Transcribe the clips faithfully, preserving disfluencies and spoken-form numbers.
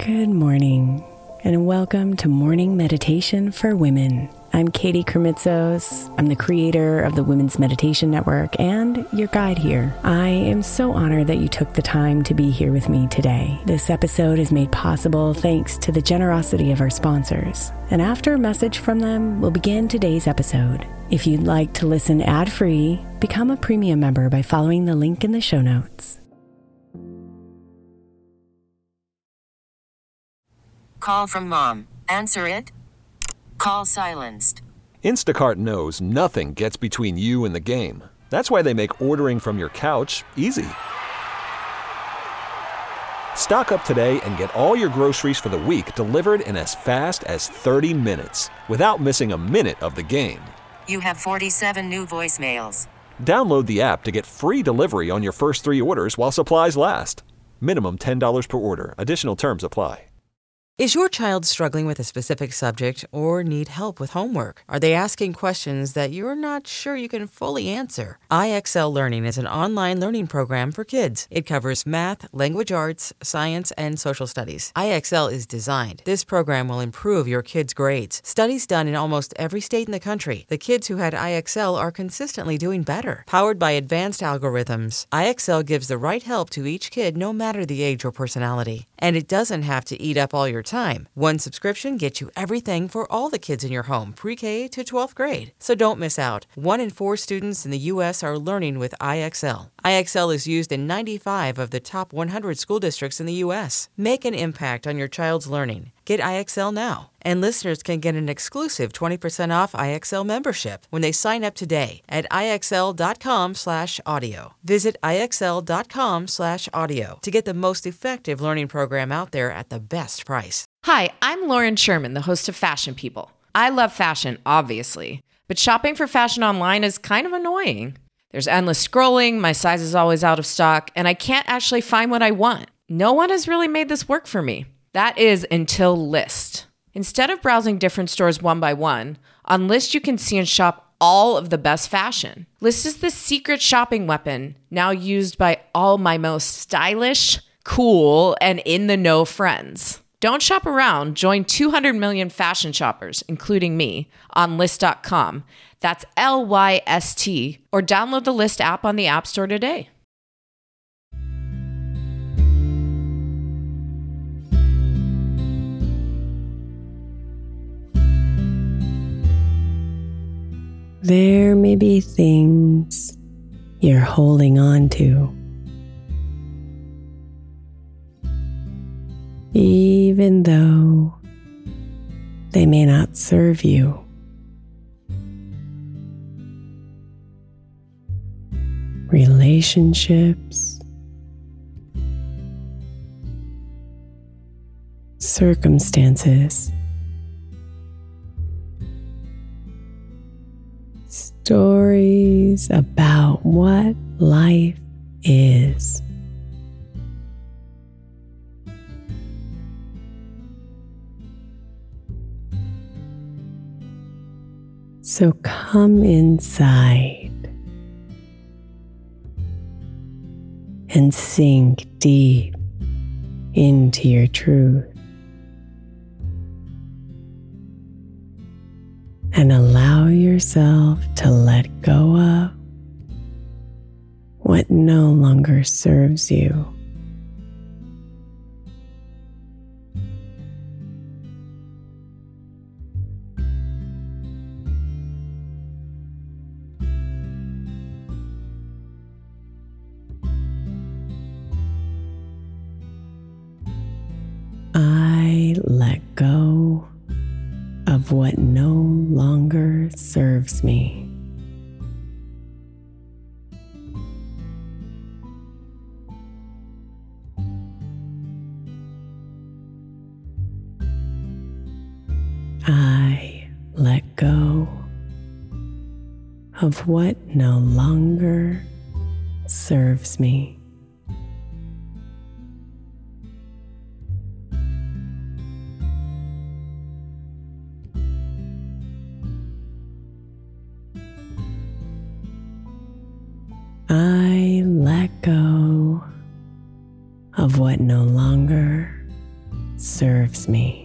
Good morning, and welcome to Morning Meditation for Women. I'm Katie Kermitzos. I'm the creator of the Women's Meditation Network and your guide here. I am so honored that you took the time to be here with me today. This episode is made possible thanks to the generosity of our sponsors. And after a message from them, we'll begin today's episode. If you'd like to listen ad-free, become a premium member by following the link in the show notes. Call from mom. Answer it. Call silenced. Instacart knows nothing gets between you and the game. That's why they make ordering from your couch easy. Stock up today and get all your groceries for the week delivered in as fast as thirty minutes without missing a minute of the game. You have forty-seven new voicemails. Download the app to get free delivery on your first three orders while supplies last. Minimum ten dollars per order. Additional terms apply. Is your child struggling with a specific subject or need help with homework? Are they asking questions that you're not sure you can fully answer? I X L Learning is an online learning program for kids. It covers math, language arts, science, and social studies. I X L is designed. This program will improve your kids' grades. Studies done in almost every state in the country. The kids who had I X L are consistently doing better. Powered by advanced algorithms, I X L gives the right help to each kid no matter the age or personality. And it doesn't have to eat up all your time. One subscription gets you everything for all the kids in your home, pre-K to twelfth grade. So don't miss out. One in four students in the U S are learning with I X L. I X L is used in ninety-five of the top one hundred school districts in the U S. Make an impact on your child's learning. Get I X L now. And listeners can get an exclusive twenty percent off I X L membership when they sign up today at IXL.com slash audio. Visit IXL.com slash audio to get the most effective learning program out there at the best price. Hi, I'm Lauren Sherman, the host of Fashion People. I love fashion, obviously, but shopping for fashion online is kind of annoying. There's endless scrolling, my size is always out of stock, and I can't actually find what I want. No one has really made this work for me. That is until Lyst. Instead of browsing different stores one by one, on Lyst you can see and shop all of the best fashion. Lyst is the secret shopping weapon now used by all my most stylish, cool, and in-the-know friends. Don't shop around. Join two hundred million fashion shoppers, including me, on Lyst dot com. That's L Y S T, or download the Lyst app on the App Store today. There may be things you're holding on to, even though they may not serve you. Relationships, circumstances, stories about what life is. So come inside and sink deep into your truth and allow yourself to let go of what no longer serves you. I let go of what no longer serves me. I let go of what no longer serves me. I let go of what no longer serves me.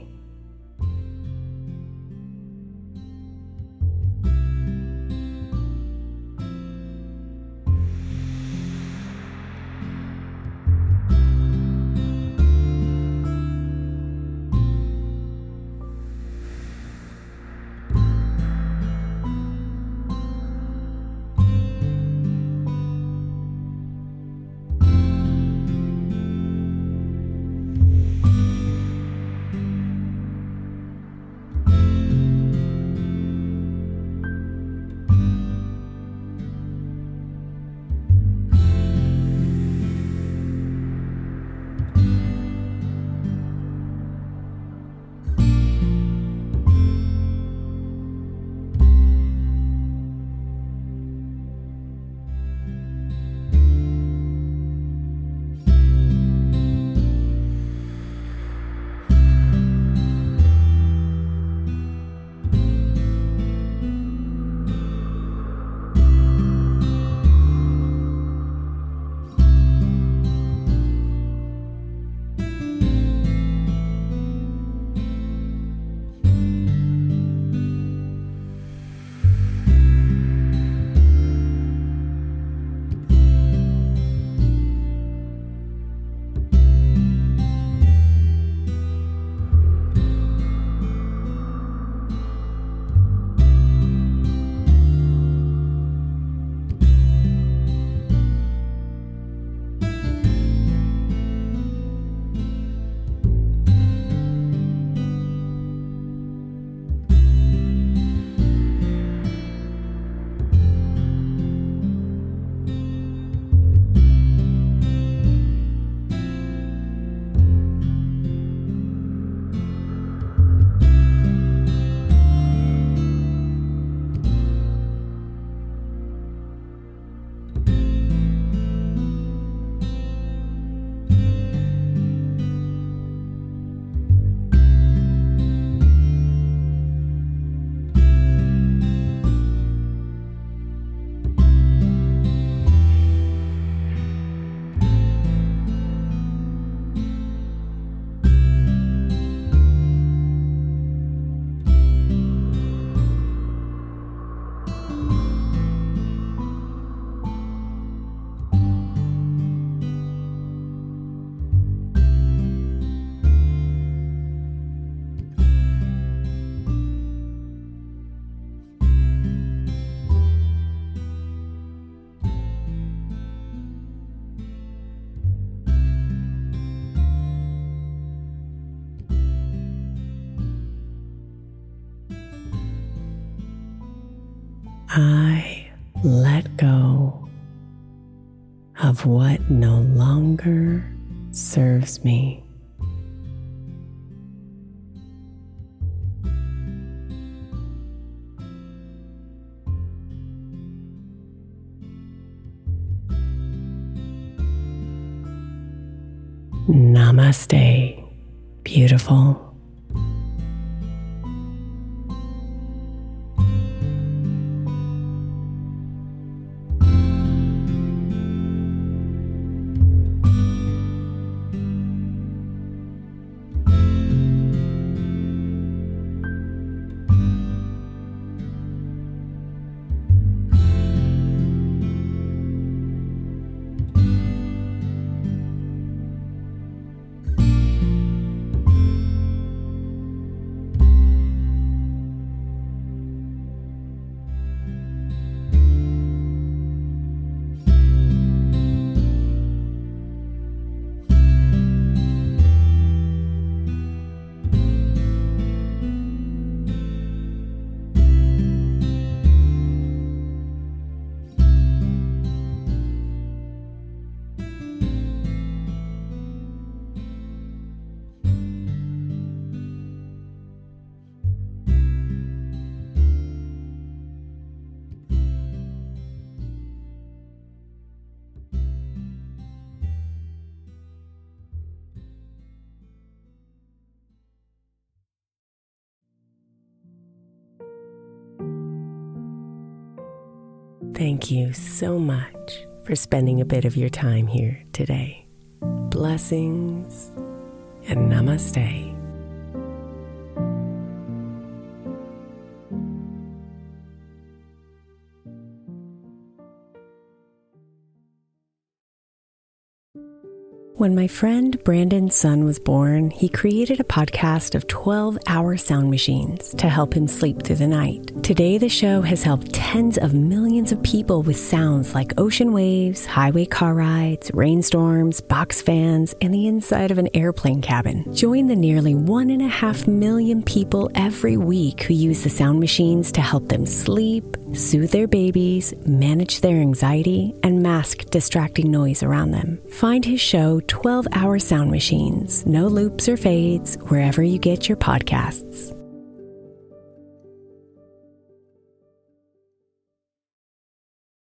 I let go of what no longer serves me. Namaste, beautiful. Thank you so much for spending a bit of your time here today. Blessings and namaste. When my friend Brandon's son was born, he created a podcast of twelve-hour sound machines to help him sleep through the night. Today, the show has helped tens of millions of people with sounds like ocean waves, highway car rides, rainstorms, box fans, and the inside of an airplane cabin. Join the nearly one and a half million people every week who use the sound machines to help them sleep, soothe their babies, manage their anxiety, and mask distracting noise around them. Find his show, twelve-hour Sound Machines, no loops or fades, wherever you get your podcasts.